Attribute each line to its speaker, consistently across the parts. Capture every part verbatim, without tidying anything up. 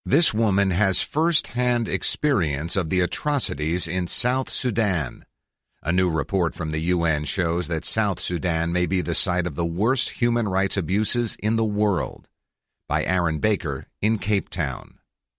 Speaker 1: This woman has first-hand experience of the atrocities in South Sudan. A new report from the U N shows that South Sudan may be the site of the worst human rights abuses in the world. By Aaron Baker in Cape Town.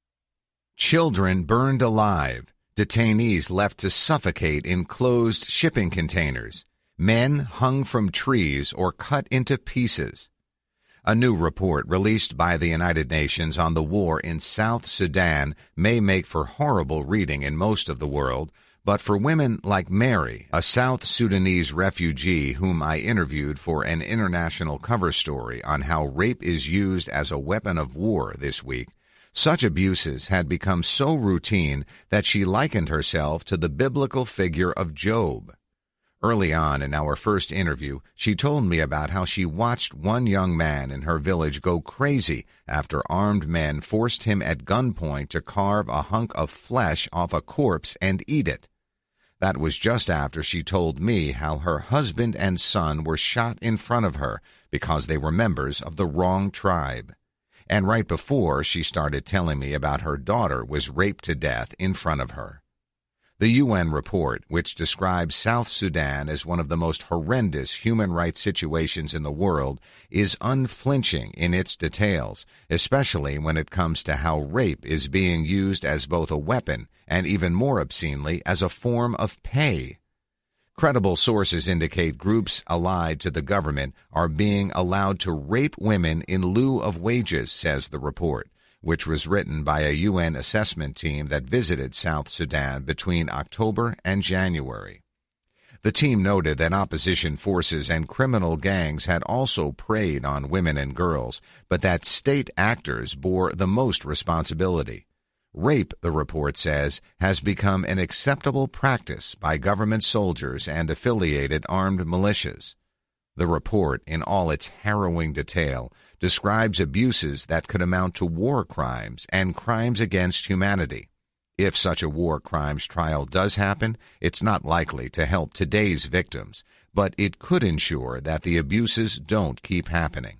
Speaker 1: Children burned alive. Detainees left to suffocate in closed shipping containers. Men hung from trees or cut into pieces. A new report released by the United Nations on the war in South Sudan may make for horrible reading in most of the world, but for women like Mary, a South Sudanese refugee whom I interviewed for an international cover story on how rape is used as a weapon of war this week, such abuses had become so routine that she likened herself to the biblical figure of Job. Early on in our first interview, she told me about how she watched one young man in her village go crazy after armed men forced him at gunpoint to carve a hunk of flesh off a corpse and eat it. That was just after she told me how her husband and son were shot in front of her because they were members of the wrong tribe. And right before, she started telling me about her daughter was raped to death in front of her. The U N report, which describes South Sudan as one of the most horrendous human rights situations in the world, is unflinching in its details, especially when it comes to how rape is being used as both a weapon and, even more obscenely, as a form of pay. Credible sources indicate groups allied to the government are being allowed to rape women in lieu of wages, says the report, which was written by a U N assessment team that visited South Sudan between October and January. The team noted that opposition forces and criminal gangs had also preyed on women and girls, but that state actors bore the most responsibility. Rape, the report says, has become an acceptable practice by government soldiers and affiliated armed militias. The report, in all its harrowing detail, describes abuses that could amount to war crimes and crimes against humanity. If such a war crimes trial does happen, it's not likely to help today's victims, but it could ensure that the abuses don't keep happening.